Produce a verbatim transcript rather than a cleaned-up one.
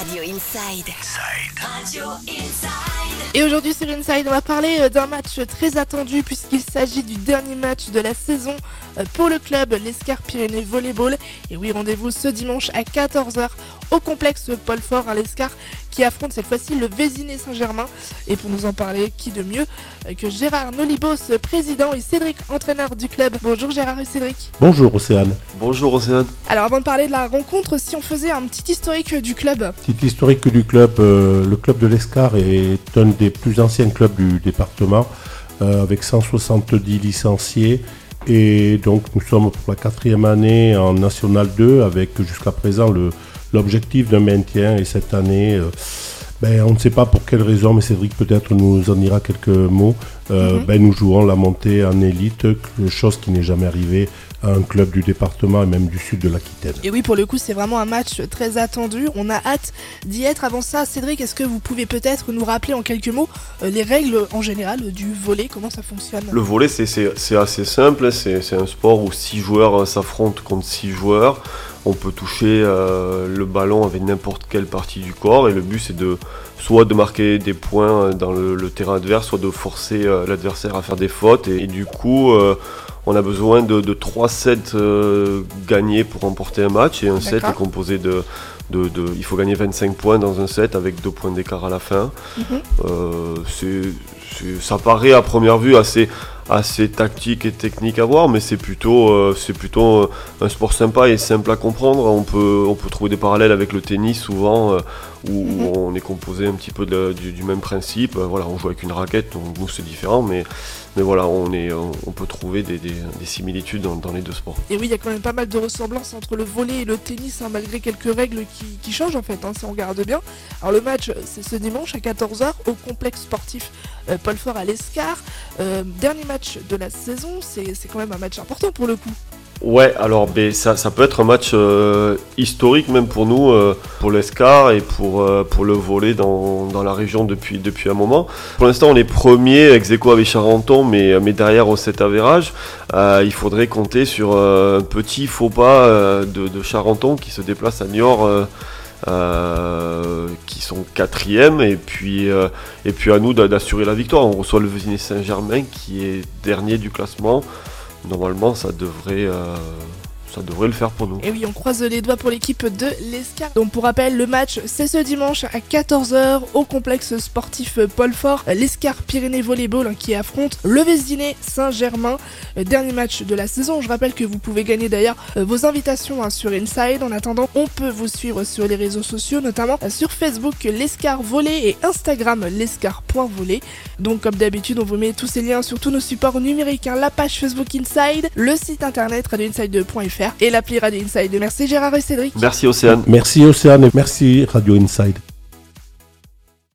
Radio Inside. Inside. Radio Inside. Et aujourd'hui sur Inside, on va parler d'un match très attendu puisqu'il s'agit du dernier match de la saison pour le club l'Escar Pyrénées Volleyball. Et oui, rendez-vous ce dimanche à quatorze heures au complexe Paul Fort à l'Escar qui affronte cette fois-ci le Vésiné Saint-Germain. Et pour nous en parler, qui de mieux que Gérard Nolibos, président, et Cédric, entraîneur du club. Bonjour Gérard et Cédric. Bonjour Océane. Bonjour Océane. Alors avant de parler de la rencontre, si on faisait un petit historique du club. Petit historique du club, euh, le club de l'Escar est un des plus anciens clubs du département, euh, avec cent soixante-dix licenciés. Et donc nous sommes pour la quatrième année en National deux avec jusqu'à présent le, l'objectif d'un maintien. Et cette année, euh, ben, on ne sait pas pour quelle raison, mais Cédric peut-être nous en dira quelques mots. Euh, mm-hmm. ben, nous jouons la montée en élite, chose qui n'est jamais arrivée à un club du département et même du sud de l'Aquitaine. Et oui, pour le coup, c'est vraiment un match très attendu. On a hâte d'y être. Avant ça, Cédric, est-ce que vous pouvez peut-être nous rappeler en quelques mots euh, les règles en général du volley, comment ça fonctionne ? Le volley, c'est, c'est, c'est assez simple. C'est, c'est un sport où six joueurs s'affrontent contre six joueurs. On peut toucher euh, le ballon avec n'importe quelle partie du corps. Et le but, c'est de soit de marquer des points dans le, le terrain adverse, soit de forcer euh, l'adversaire à faire des fautes. Et, et du coup... Euh, On a besoin de, de trois sets euh, gagnés pour remporter un match et un D'accord. set est composé de, de, de... Il faut gagner vingt-cinq points dans un set avec deux points d'écart à la fin. Mm-hmm. Euh, c'est, c'est, ça paraît à première vue assez, assez tactique et technique à voir, mais c'est plutôt, euh, c'est plutôt un sport sympa et simple à comprendre. On peut, on peut trouver des parallèles avec le tennis souvent, euh, où, mm-hmm. où on est composé un petit peu de, du, du même principe. Voilà, on joue avec une raquette, donc nous c'est différent, mais... Mais voilà, on, est, on peut trouver des, des, des similitudes dans, dans les deux sports. Et oui, il y a quand même pas mal de ressemblances entre le volley et le tennis, hein, malgré quelques règles qui, qui changent en fait, hein, si on regarde bien. Alors le match, c'est ce dimanche à quatorze heures au complexe sportif euh, Paul Fort à l'Escar. Euh, dernier match de la saison, c'est, c'est quand même un match important pour le coup. Ouais, alors ben, ça, ça peut être un match euh, historique même pour nous, euh, pour l'Escar et pour, euh, pour le volley dans, dans la région depuis, depuis un moment. Pour l'instant, on est premier, ex aequo avec Charenton, mais, mais derrière au sept avérage, euh, il faudrait compter sur euh, un petit faux pas euh, de, de Charenton qui se déplace à Niort, euh, euh, qui sont quatrième, et puis, euh, et puis à nous d'assurer la victoire. On reçoit le Vésiné Saint-Germain qui est dernier du classement. Normalement, ça devrait, euh, ça devrait le faire pour nous. Et oui, on croise les doigts pour l'équipe de l'Escar. Donc pour rappel, le match, c'est ce dimanche à quatorze heures au complexe sportif Paul Fort. L'Escar Pyrénées Volleyball hein, qui affronte le Vésiné Saint-Germain. Dernier match de la saison. Je rappelle que vous pouvez gagner d'ailleurs euh, vos invitations hein, sur Inside. En attendant, on peut vous suivre sur les réseaux sociaux, notamment euh, sur Facebook l'Escar Volley et Instagram l'escar point volley. Donc comme d'habitude, on vous met tous ces liens sur tous nos supports numériques, hein, la page Facebook Inside, le site internet radio inside point f r et l'appli Radio Inside. Merci Gérard et Cédric. Merci Océane. Merci Océane et merci Radio Inside.